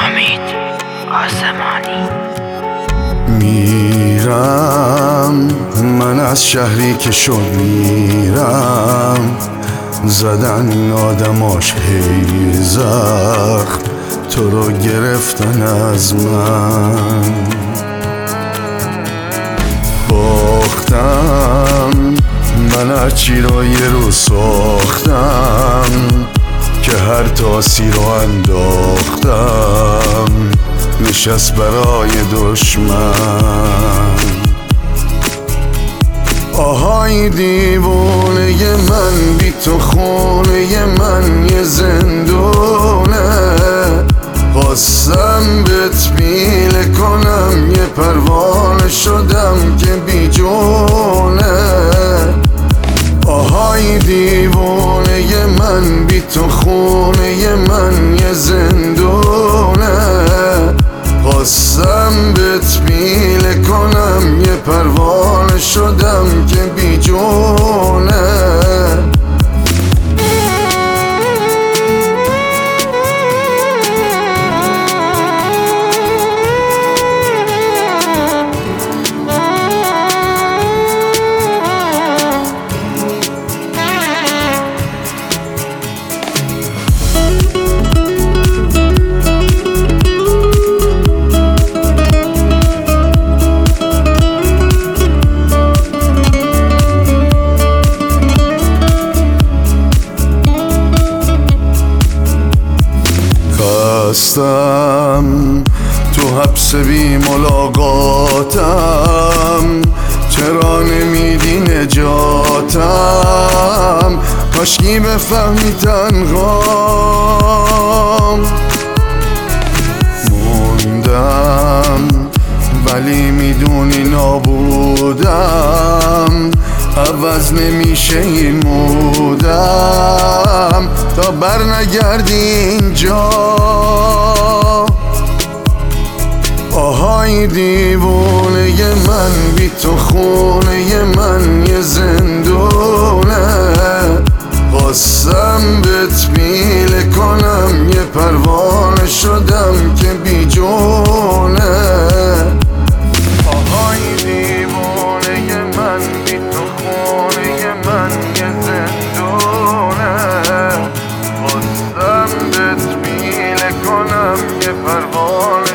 امید آسمانی. میرم من از شهری که شد میرم، زدن این آدماش هی زخم، تو رو گرفتن از من. باختم من هرچی رو یه رو ساختم، که هر تاسی رو انداختم نشست برای دشمن. آهای دیوونه من، بی تو خونه من یه زندونه، خواستم بهت پیله کنم یه پروانه شدم که بی جونه. آهای دیوونه من، بی تو خونه من یه زندونه، خواستم بهت پیله کنم یه پروانه شدم که بی جونه. خستم تو حبس بی ملاقاتم، چرا نمیدی نجاتم؟ کاشکی بفهمی تنهام موندم، ولی میدونی نابودم، عوض نمیشه این مودم تا بر نگردی اینجا. آهای دیوونه من، بی تو خونه من یه زندونه، خواستم بهت پیله کنم یه پروانه شدم که بی جونه. آهای دیوونه من، بی تو خونه من یه زندونه، خواستم بهت پیله کنم یه پروانه